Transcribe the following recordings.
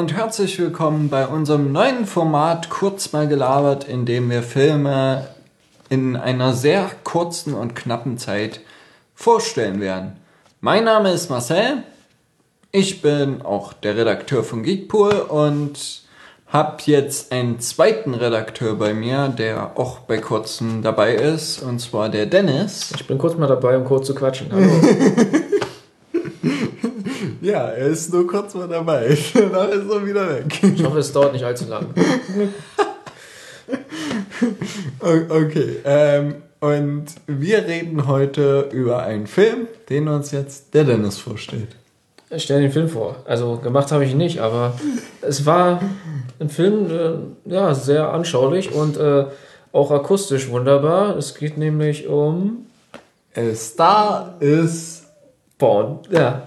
und herzlich willkommen bei unserem neuen Format Kurz mal gelabert, in dem wir Filme in einer sehr kurzen und knappen Zeit vorstellen werden. Mein Name ist Marcel, ich bin auch der Redakteur von Geekpool und habe jetzt einen zweiten Redakteur bei mir, der auch bei Kurzem dabei ist, und zwar der Dennis. Ich bin kurz mal dabei, um kurz zu quatschen. Hallo. Ja, er ist nur kurz mal dabei. Danach ist er wieder weg. Ich hoffe, es dauert nicht allzu lang. Okay, und wir reden heute über einen Film, den uns jetzt der Dennis vorstellt. Ich stelle den Film vor. Also gemacht habe ich ihn nicht, aber es war ein Film, sehr anschaulich und auch akustisch wunderbar. Es geht nämlich um... Star is Born. Ja.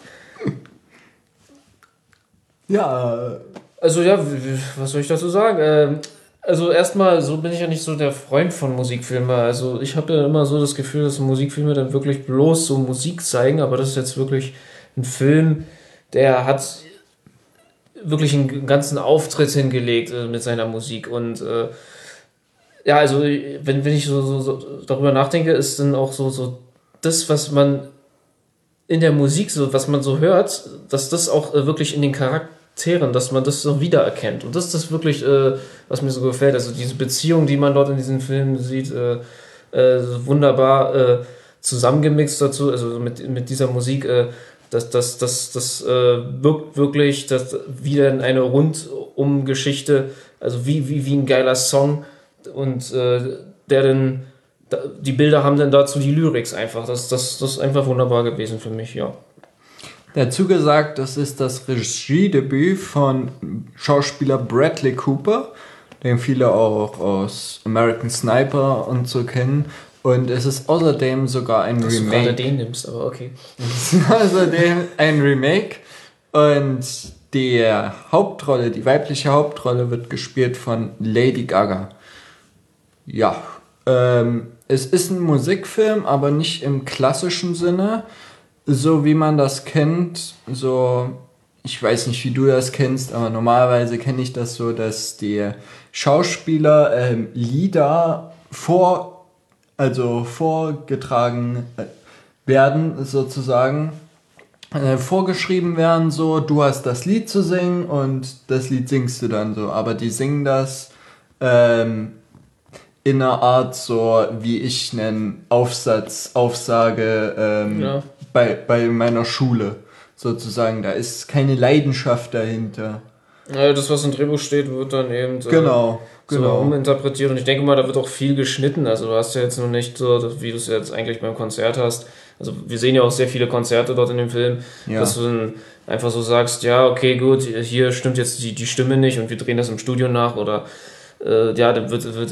Ja. Also ja, was soll ich dazu sagen? Also erstmal, so bin ich ja nicht so der Freund von Musikfilmen. Also ich habe ja immer so das Gefühl, dass Musikfilme dann wirklich bloß so Musik zeigen, aber das ist jetzt wirklich ein Film, der hat wirklich einen ganzen Auftritt hingelegt mit seiner Musik. Und also wenn ich so darüber nachdenke, ist dann auch so das, was man in der Musik, so was man so hört, dass das auch wirklich in den Charakteren, dass man das so wiedererkennt. Und das ist das wirklich, was mir so gefällt. Also diese Beziehung, die man dort in diesen Filmen sieht, wunderbar zusammengemixt dazu, also mit dieser Musik, das wirkt wirklich wieder in eine Rundum-Geschichte, also wie ein geiler Song, und der dann, die Bilder haben dann dazu die Lyrics einfach. Das ist einfach wunderbar gewesen für mich, ja. Dazu gesagt, das ist das Regiedebüt von Schauspieler Bradley Cooper, den viele auch aus American Sniper und so kennen. Und es ist außerdem sogar ein Remake. Dass du gerade den nimmst, aber okay. Es ist außerdem ein Remake. Und die weibliche Hauptrolle wird gespielt von Lady Gaga. Ja, es ist ein Musikfilm, aber nicht im klassischen Sinne, so wie man das kennt. So, ich weiß nicht, wie du das kennst, aber normalerweise kenne ich das so, dass die Schauspieler Lieder vorgetragen werden, sozusagen. Vorgeschrieben werden, so, du hast das Lied zu singen und das Lied singst du dann so. Aber die singen das in einer Art so, wie ich einen Aufsage bei meiner Schule sozusagen. Da ist keine Leidenschaft dahinter. Ja, das, was im Drehbuch steht, wird dann eben genau. So uminterpretiert. Und ich denke mal, da wird auch viel geschnitten. Also du hast ja jetzt noch nicht so, wie du es jetzt eigentlich beim Konzert hast. Also wir sehen ja auch sehr viele Konzerte dort in dem Film, dass du dann einfach so sagst, ja, okay, gut, hier stimmt jetzt die Stimme nicht und wir drehen das im Studio nach, oder dann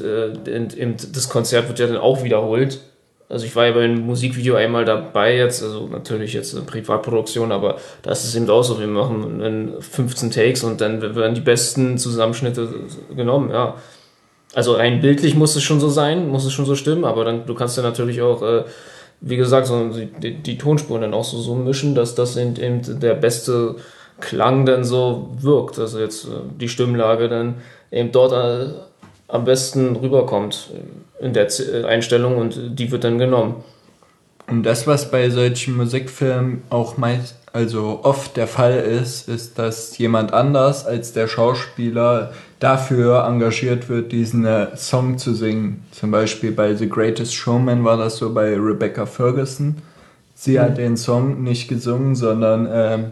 das Konzert wird ja dann auch wiederholt. Also ich war ja beim Musikvideo einmal dabei jetzt, also natürlich jetzt eine Privatproduktion, aber da ist es eben auch so, wir machen 15 Takes und dann werden die besten Zusammenschnitte genommen, ja. Also rein bildlich muss es schon so sein, muss es schon so stimmen, aber dann, du kannst ja natürlich auch, wie gesagt, so die Tonspuren dann auch so mischen, dass das eben der beste Klang dann so wirkt, also jetzt die Stimmlage dann eben dort am besten rüberkommt in der Einstellung, und die wird dann genommen. Und das, was bei solchen Musikfilmen auch oft der Fall ist, dass jemand anders als der Schauspieler dafür engagiert wird, diesen Song zu singen. Zum Beispiel bei The Greatest Showman war das so bei Rebecca Ferguson. Sie hat den Song nicht gesungen, sondern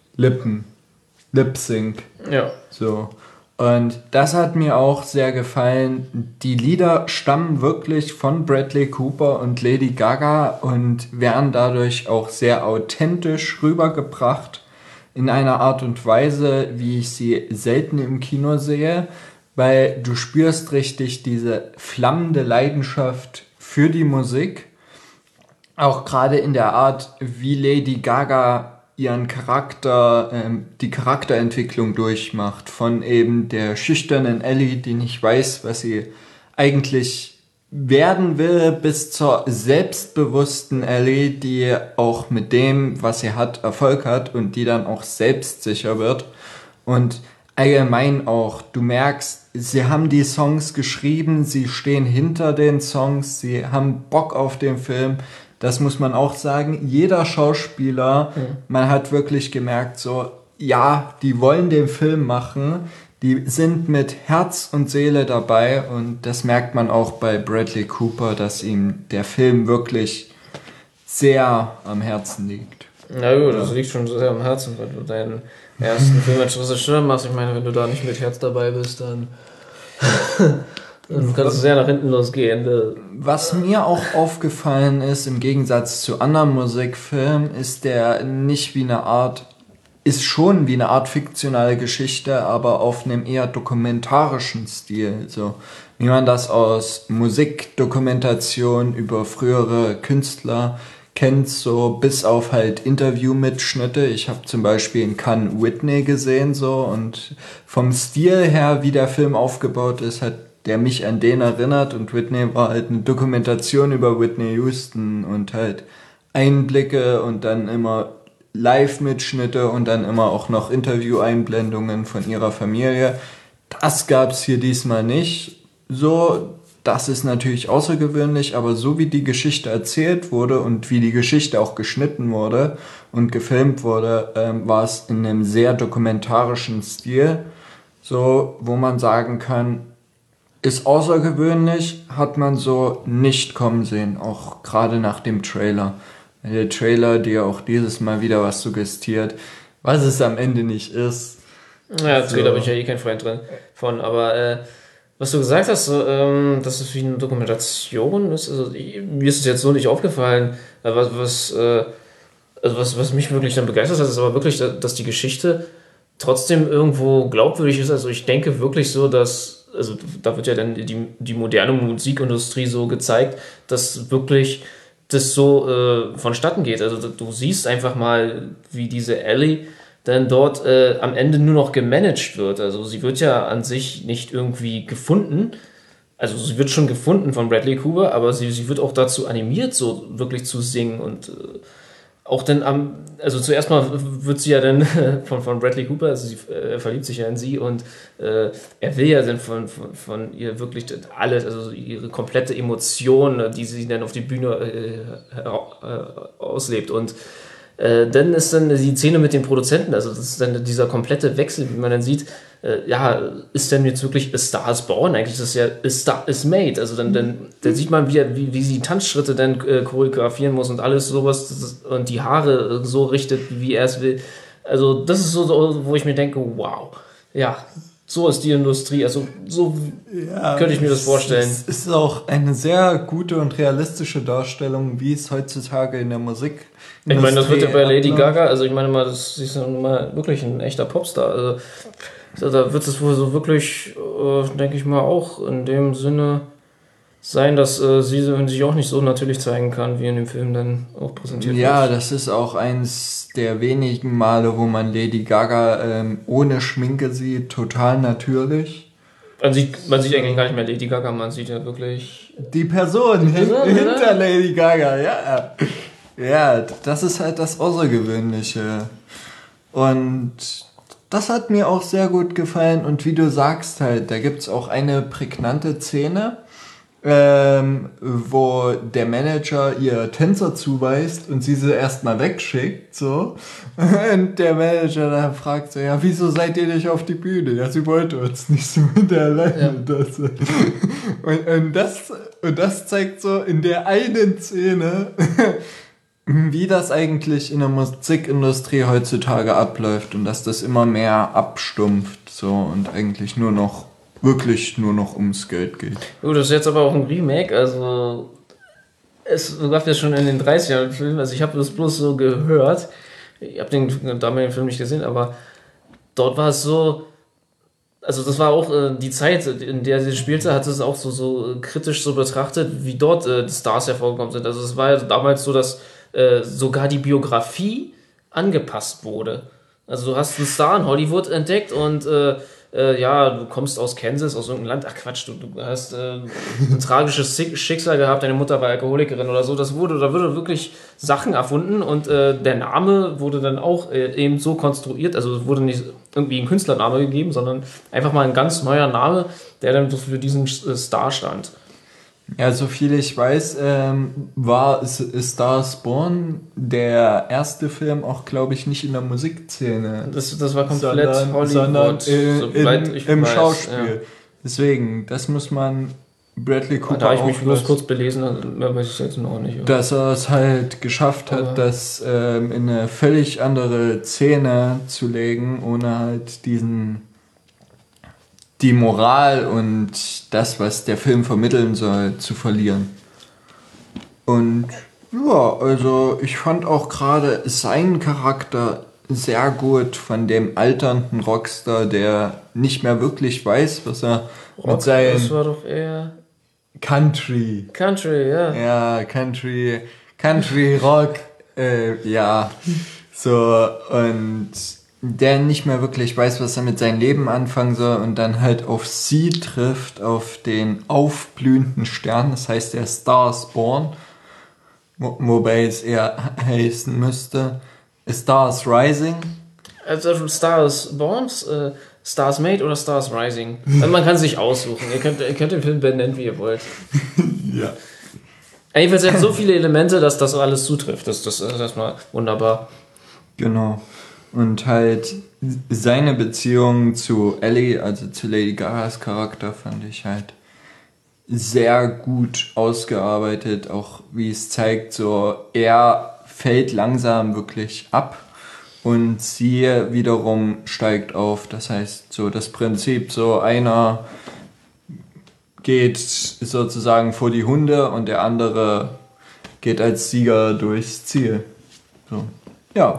Lip-Sync. Ja. So. Und das hat mir auch sehr gefallen. Die Lieder stammen wirklich von Bradley Cooper und Lady Gaga und werden dadurch auch sehr authentisch rübergebracht, in einer Art und Weise, wie ich sie selten im Kino sehe, weil du spürst richtig diese flammende Leidenschaft für die Musik. Auch gerade in der Art, wie Lady Gaga ihren Charakter, die Charakterentwicklung durchmacht, von eben der schüchternen Ellie, die nicht weiß, was sie eigentlich werden will, bis zur selbstbewussten Ellie, die auch mit dem, was sie hat, Erfolg hat und die dann auch selbstsicher wird. Und allgemein auch, du merkst, sie haben die Songs geschrieben, sie stehen hinter den Songs, sie haben Bock auf den Film. Das muss man auch sagen. Jeder Schauspieler, man hat wirklich gemerkt, so, ja, die wollen den Film machen, die sind mit Herz und Seele dabei und das merkt man auch bei Bradley Cooper, dass ihm der Film wirklich sehr am Herzen liegt. Na gut, das liegt schon sehr am Herzen, weil du deinen ersten Film als Regisseur machst. Ich meine, wenn du da nicht mit Herz dabei bist, dann kannst du sehr nach hinten losgehen. Was mir auch aufgefallen ist, im Gegensatz zu anderen Musikfilmen, ist der nicht wie eine Art, ist schon wie eine Art fiktionale Geschichte, aber auf einem eher dokumentarischen Stil. So wie man das aus Musikdokumentation über frühere Künstler kennt, so bis auf halt Interviewmitschnitte. Ich habe zum Beispiel in Cannes Whitney gesehen, so, und vom Stil her, wie der Film aufgebaut ist, hat der mich an den erinnert, und Whitney war halt eine Dokumentation über Whitney Houston und halt Einblicke und dann immer Live-Mitschnitte und dann immer auch noch Interview-Einblendungen von ihrer Familie. Das gab's hier diesmal nicht. So, das ist natürlich außergewöhnlich, aber so wie die Geschichte erzählt wurde und wie die Geschichte auch geschnitten wurde und gefilmt wurde, war es in einem sehr dokumentarischen Stil, so, wo man sagen kann, ist außergewöhnlich, hat man so nicht kommen sehen, auch gerade nach dem Trailer. Der Trailer dir auch dieses Mal wieder was suggestiert, was es am Ende nicht ist. Ja, Trailer bin ich ja eh kein Freund drin von, aber was du gesagt hast, dass es wie eine Dokumentation ist, also mir ist es jetzt so nicht aufgefallen, was mich wirklich dann begeistert hat, ist aber wirklich, dass die Geschichte trotzdem irgendwo glaubwürdig ist. Also ich denke wirklich so, dass, also da wird ja dann die moderne Musikindustrie so gezeigt, dass wirklich das so vonstatten geht. Also du siehst einfach mal, wie diese Ellie dann dort am Ende nur noch gemanagt wird. Also sie wird ja an sich nicht irgendwie gefunden. Also sie wird schon gefunden von Bradley Cooper, aber sie wird auch dazu animiert, so wirklich zu singen. Und auch dann also zuerst mal wird sie ja dann von Bradley Cooper, also er verliebt sich ja in sie und er will ja dann von ihr wirklich alles, also ihre komplette Emotion, die sie dann auf die Bühne auslebt. Und dann ist dann die Szene mit den Produzenten, also das ist dann dieser komplette Wechsel, wie man dann sieht, ist denn jetzt wirklich A Star is Born? Eigentlich ist das ja A Star is Made. Also dann sieht man, wie sie Tanzschritte dann choreografieren muss und alles sowas und die Haare so richtet, wie er es will. Also das ist so, wo ich mir denke, wow, ja, so ist die Industrie, also so könnte ich mir das vorstellen. Es ist auch eine sehr gute und realistische Darstellung, wie es heutzutage in der Musik. Ich meine, das wird ja bei Lady Gaga, also ich meine mal, sie ist ja mal wirklich ein echter Popstar. Also da wird es wohl so wirklich, denke ich mal, auch in dem Sinne sein, dass sie sich auch nicht so natürlich zeigen kann, wie in dem Film dann auch präsentiert wird. Ja, das ist auch eins der wenigen Male, wo man Lady Gaga ohne Schminke sieht, total natürlich. Man sieht eigentlich gar nicht mehr Lady Gaga, man sieht ja wirklich die Person hinter Lady Gaga, ja. Ja, das ist halt das Außergewöhnliche. Und das hat mir auch sehr gut gefallen. Und wie du sagst halt, da gibt's auch eine prägnante Szene, wo der Manager ihr Tänzer zuweist und sie erstmal wegschickt, so. Und der Manager dann fragt so, ja, wieso seid ihr nicht auf die Bühne? Ja, sie wollte uns nicht so mit der alleine. Ja. Und das zeigt so in der einen Szene, wie das eigentlich in der Musikindustrie heutzutage abläuft und dass das immer mehr abstumpft, so, und eigentlich wirklich nur noch ums Geld geht. Gut, das ist jetzt aber auch ein Remake, also es gab ja schon in den 30ern Film, also ich habe das bloß so gehört, ich habe den damaligen Film nicht gesehen, aber dort war es so, also das war auch die Zeit, in der sie spielte, hat es auch so kritisch so betrachtet, wie dort die Stars hervorgekommen sind. Also es war ja damals so, dass sogar die Biografie angepasst wurde. Also du hast einen Star in Hollywood entdeckt und ja, du kommst aus Kansas, aus irgendeinem Land, ach Quatsch, du hast ein tragisches Schicksal gehabt, deine Mutter war Alkoholikerin oder so, da wurde wirklich Sachen erfunden und der Name wurde dann auch eben so konstruiert, also es wurde nicht irgendwie ein Künstlername gegeben, sondern einfach mal ein ganz neuer Name, der dann für diesen Star stand. Ja, so viel ich weiß, war Stars Born der erste Film auch, glaube ich, nicht in der Musikszene. Das war komplett sondern im weiß, Schauspiel. Ja. Deswegen, das muss man Bradley Cooper da habe ich mich bloß kurz belesen, mehr weiß ich jetzt noch nicht. Dass er es halt geschafft hat, das in eine völlig andere Szene zu legen, ohne halt die Moral und das, was der Film vermitteln soll, zu verlieren. Und ja, also ich fand auch gerade seinen Charakter sehr gut von dem alternden Rockstar, der nicht mehr wirklich weiß, was er mit seinen... Das war doch eher... Country, ja. Ja, Country Rock, ja, so, und der nicht mehr wirklich weiß, was er mit seinem Leben anfangen soll und dann halt auf sie trifft, auf den aufblühenden Stern, das heißt der Stars Born, wobei es eher heißen müsste Stars Rising. Also Stars Born, Stars Made oder Stars Rising. Also man kann sich aussuchen, ihr könnt den Film benennen, wie ihr wollt. Ja. Jedenfalls hat so viele Elemente, dass das alles zutrifft, das ist erstmal wunderbar. Genau. Und halt seine Beziehung zu Ellie, also zu Lady Gagas Charakter, fand ich halt sehr gut ausgearbeitet. Auch wie es zeigt, so er fällt langsam wirklich ab und sie wiederum steigt auf. Das heißt, so das Prinzip, so einer geht sozusagen vor die Hunde und der andere geht als Sieger durchs Ziel. So. Ja.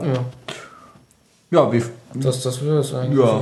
Ja, wie... Das wäre es eigentlich. Ja.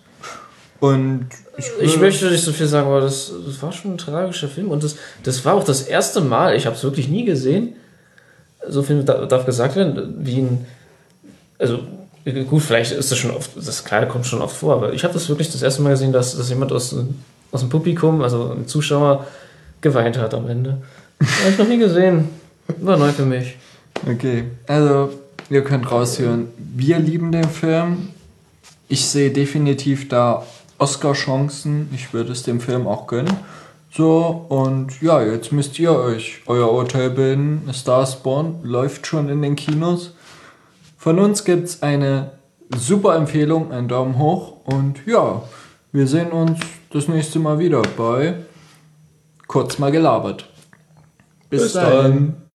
Und ich möchte nicht so viel sagen, aber das war schon ein tragischer Film und das war auch das erste Mal, ich habe es wirklich nie gesehen, so viel darf gesagt werden, wie ein, also gut, vielleicht ist das schon oft, das klar kommt schon oft vor, aber ich habe das wirklich das erste Mal gesehen, dass jemand aus dem Publikum, also ein Zuschauer, geweint hat am Ende. Habe ich noch nie gesehen. War neu für mich. Okay, also ihr könnt raushören, wir lieben den Film. Ich sehe definitiv da Oscar-Chancen. Ich würde es dem Film auch gönnen. So, und ja, jetzt müsst ihr euch euer Urteil bilden. Stars Born läuft schon in den Kinos. Von uns gibt's eine super Empfehlung, einen Daumen hoch. Und ja, wir sehen uns das nächste Mal wieder bei Kurz mal gelabert. Bis dann.